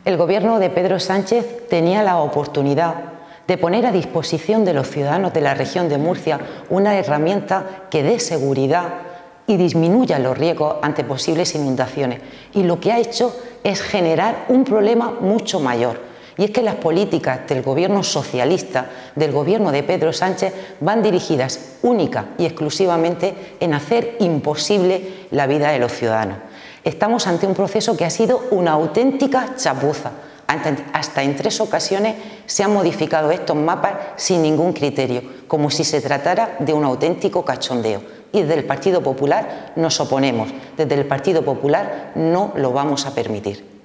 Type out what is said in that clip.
El gobierno de Pedro Sánchez tenía la oportunidad de poner a disposición de los ciudadanos de la región de Murcia una herramienta que dé seguridad y disminuya los riesgos ante posibles inundaciones. Y lo que ha hecho es generar un problema mucho mayor. Y es que las políticas del gobierno socialista, del gobierno de Pedro Sánchez, van dirigidas única y exclusivamente en hacer imposible la vida de los ciudadanos. Estamos ante un proceso que ha sido una auténtica chapuza. Hasta en 3 ocasiones se han modificado estos mapas sin ningún criterio, como si se tratara de un auténtico cachondeo. Y desde el Partido Popular nos oponemos. Desde el Partido Popular no lo vamos a permitir.